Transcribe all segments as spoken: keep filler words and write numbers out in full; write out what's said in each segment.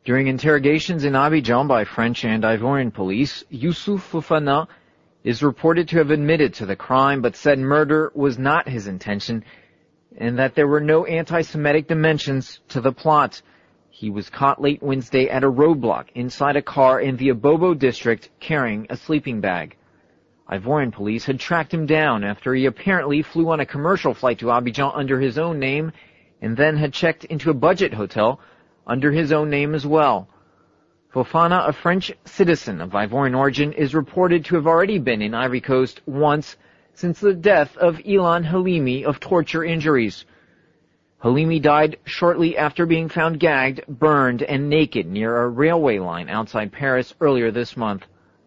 During interrogations in Abidjan by French and Ivorian police, Youssouf Fofana is reported to have admitted to the crime but said murder was not his intention and that there were no anti-Semitic dimensions to the plot. He was caught late Wednesday at a roadblock inside a car in the Abobo district carrying a sleeping bag. Ivorian police had tracked him down after he apparently flew on a commercial flight to Abidjan under his own name and then had checked into a budget hotel under his own name as well. Fofana, a French citizen of Ivorian origin, is reported to have already been in Ivory Coast once since the death of Ilan Halimi of torture injuries. Halimi died shortly after being found gagged, burned, and naked near a railway line outside Paris earlier this month.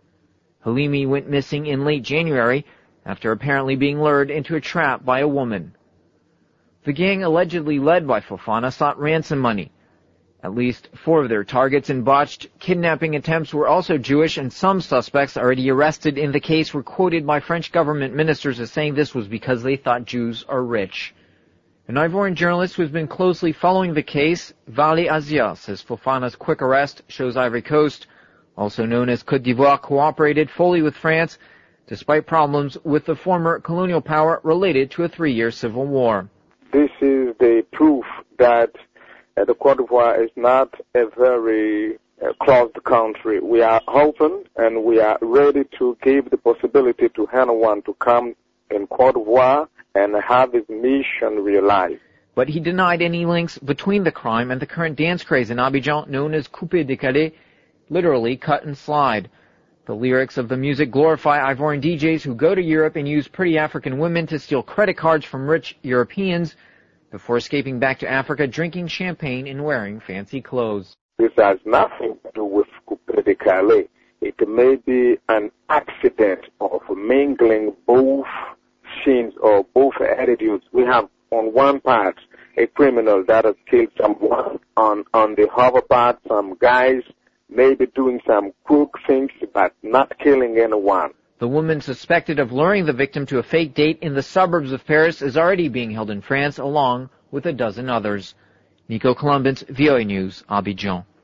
Halimi went missing in late January after apparently being lured into a trap by a woman. The gang allegedly led by Fofana sought ransom money. At least four of their targets in botched kidnapping attempts were also Jewish, and some suspects already arrested in the case were quoted by French government ministers as saying this was because they thought Jews are rich. An Ivorian journalist who has been closely following the case, Vali Azia, says Fofana's quick arrest shows Ivory Coast, also known as Côte d'Ivoire, cooperated fully with France, despite problems with the former colonial power related to a three-year civil war. This is the proof that Uh, the Côte d'Ivoire is not a very uh, closed country. We are open and we are ready to give the possibility to anyone to come in Côte d'Ivoire and have his mission realized. But he denied any links between the crime and the current dance craze in Abidjan known as coupé décalé, literally cut and slide. The lyrics of the music glorify Ivorian D Js who go to Europe and use pretty African women to steal credit cards from rich Europeans before escaping back to Africa, drinking champagne and wearing fancy clothes. This has nothing to do with coupé décalé. It may be an accident of mingling both scenes or both attitudes. We have on one part a criminal that has killed someone, on, on the other part some guys maybe doing some crook things but not killing anyone. The woman suspected of luring the victim to a fake date in the suburbs of Paris is already being held in France, along with a dozen others. Nico Columbus, V O A News, Abidjan.